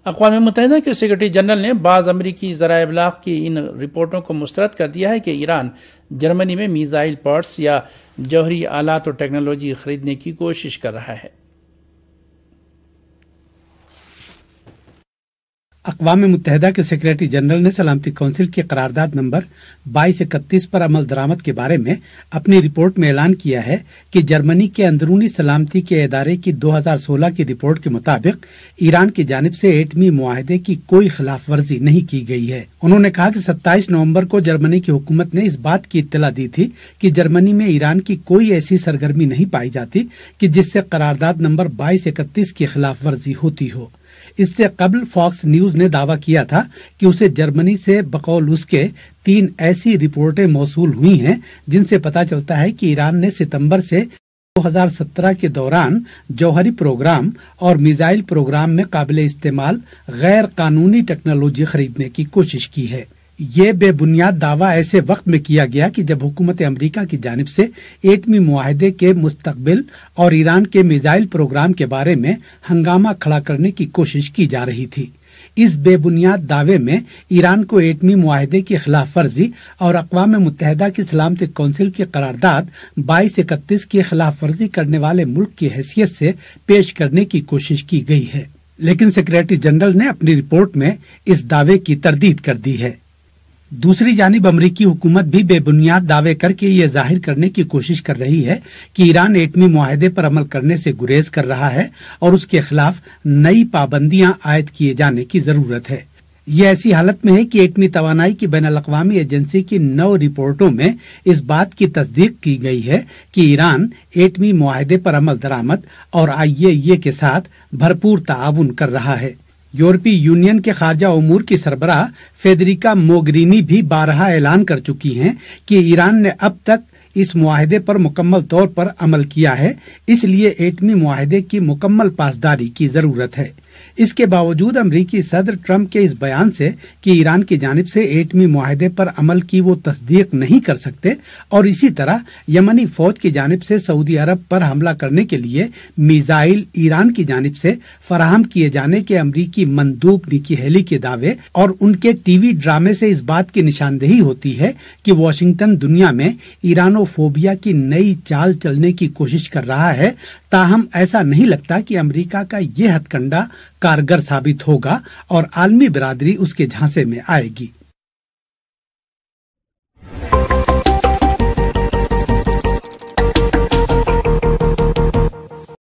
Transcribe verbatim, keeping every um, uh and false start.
اقوام متحدہ کے سیکرٹری جنرل نے بعض امریکی ذرائع ابلاغ کی ان رپورٹوں کو مسترد کر دیا ہے کہ ایران جرمنی میں میزائل پارٹس یا جوہری آلات اور ٹیکنالوجی خریدنے کی کوشش کر رہا ہے۔ اقوام متحدہ کے سیکرٹری جنرل نے سلامتی کونسل کی قرارداد نمبر بائیس اکتیس پر عمل درآمد کے بارے میں اپنی رپورٹ میں اعلان کیا ہے کہ جرمنی کے اندرونی سلامتی کے ادارے کی دو ہزار سولہ کی رپورٹ کے مطابق ایران کی جانب سے ایٹمی معاہدے کی کوئی خلاف ورزی نہیں کی گئی ہے۔ انہوں نے کہا کہ ستائیس نومبر کو جرمنی کی حکومت نے اس بات کی اطلاع دی تھی کہ جرمنی میں ایران کی کوئی ایسی سرگرمی نہیں پائی جاتی کہ جس سے قرارداد نمبر بائیس اکتیس کی خلاف ورزی ہوتی ہو۔ اس سے قبل فاکس نیوز نے دعویٰ کیا تھا کہ اسے جرمنی سے بقول اس کے تین ایسی رپورٹیں موصول ہوئی ہیں جن سے پتہ چلتا ہے کہ ایران نے ستمبر سے دو ہزار سترہ کے دوران جوہری پروگرام اور میزائل پروگرام میں قابل استعمال غیر قانونی ٹیکنالوجی خریدنے کی کوشش کی ہے۔ یہ بے بنیاد دعویٰ ایسے وقت میں کیا گیا کہ جب حکومت امریکہ کی جانب سے ایٹمی معاہدے کے مستقبل اور ایران کے میزائل پروگرام کے بارے میں ہنگامہ کھڑا کرنے کی کوشش کی جا رہی تھی۔ اس بے بنیاد دعوے میں ایران کو ایٹمی معاہدے کی خلاف ورزی اور اقوام متحدہ کی سلامتی کونسل کی قرارداد بائیس اکتیس کی خلاف ورزی کرنے والے ملک کی حیثیت سے پیش کرنے کی کوشش کی گئی ہے، لیکن سیکرٹری جنرل نے اپنی رپورٹ میں اس دعوے کی تردید کر دی ہے۔ دوسری جانب امریکی حکومت بھی بے بنیاد دعوے کر کے یہ ظاہر کرنے کی کوشش کر رہی ہے کہ ایران ایٹمی معاہدے پر عمل کرنے سے گریز کر رہا ہے اور اس کے خلاف نئی پابندیاں عائد کیے جانے کی ضرورت ہے۔ یہ ایسی حالت میں ہے کہ ایٹمی توانائی کی بین الاقوامی ایجنسی کی نو رپورٹوں میں اس بات کی تصدیق کی گئی ہے کہ ایران ایٹمی معاہدے پر عمل درآمد اور آئی اے ای اے کے ساتھ بھرپور تعاون کر رہا ہے۔ یورپی یونین کے خارجہ امور کی سربراہ فیڈریکا موگرینی بھی بارہا اعلان کر چکی ہیں کہ ایران نے اب تک اس معاہدے پر مکمل طور پر عمل کیا ہے، اس لیے ایٹمی معاہدے کی مکمل پاسداری کی ضرورت ہے۔ اس کے باوجود امریکی صدر ٹرمپ کے اس بیان سے کہ ایران کی جانب سے ایٹمی معاہدے پر عمل کی وہ تصدیق نہیں کر سکتے، اور اسی طرح یمنی فوج کی جانب سے سعودی عرب پر حملہ کرنے کے لیے میزائل ایران کی جانب سے فراہم کیے جانے کے امریکی مندوب نکی ہیلی کے دعوے اور ان کے ٹی وی ڈرامے سے اس بات کی نشاندہی ہوتی ہے کہ واشنگٹن دنیا میں ایرانو فوبیا کی نئی چال چلنے کی کوشش کر رہا ہے۔ تاہم ایسا نہیں لگتا کہ امریکہ کا یہ ہتھ کنڈا کارگر ثابت ہوگا اور عالمی برادری اس کے جھانسے میں آئے گی۔